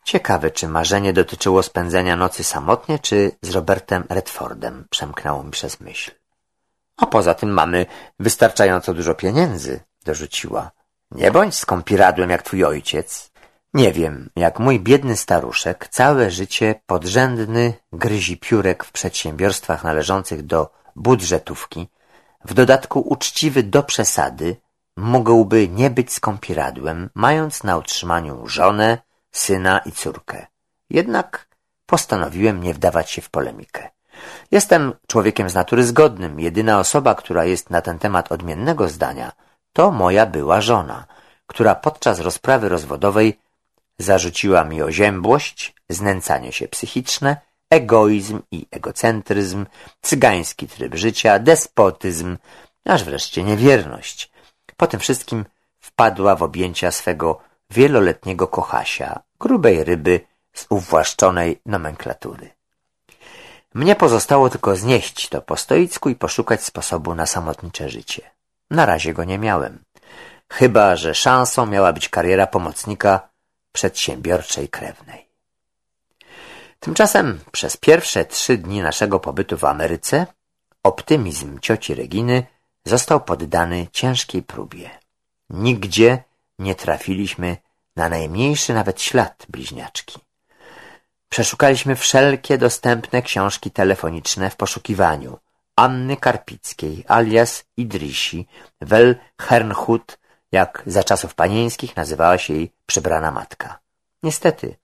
Ciekawe, czy marzenie dotyczyło spędzenia nocy samotnie, czy z Robertem Redfordem, przemknęło mi przez myśl. A poza tym mamy wystarczająco dużo pieniędzy, dorzuciła. Nie bądź skąpiradłem jak twój ojciec. Nie wiem, jak mój biedny staruszek, całe życie podrzędny gryzi piórek w przedsiębiorstwach należących do budżetówki, w dodatku uczciwy do przesady, mógłby nie być skąpiradłem, mając na utrzymaniu żonę, syna i córkę. Jednak postanowiłem nie wdawać się w polemikę. Jestem człowiekiem z natury zgodnym. Jedyna osoba, która jest na ten temat odmiennego zdania, to moja była żona, która podczas rozprawy rozwodowej zarzuciła mi oziębłość, znęcanie się psychiczne, egoizm i egocentryzm, cygański tryb życia, despotyzm, aż wreszcie niewierność. Po tym wszystkim wpadła w objęcia swego wieloletniego kochasia, grubej ryby z uwłaszczonej nomenklatury. Mnie pozostało tylko znieść to po stoicku i poszukać sposobu na samotnicze życie. Na razie go nie miałem. Chyba że szansą miała być kariera pomocnika przedsiębiorczej krewnej. Tymczasem przez pierwsze 3 dni naszego pobytu w Ameryce optymizm cioci Reginy został poddany ciężkiej próbie. Nigdzie nie trafiliśmy na najmniejszy nawet ślad bliźniaczki. Przeszukaliśmy wszelkie dostępne książki telefoniczne w poszukiwaniu Anny Karpickiej alias Idrisi wel Hernhut, jak za czasów panieńskich nazywała się jej przybrana matka. Niestety,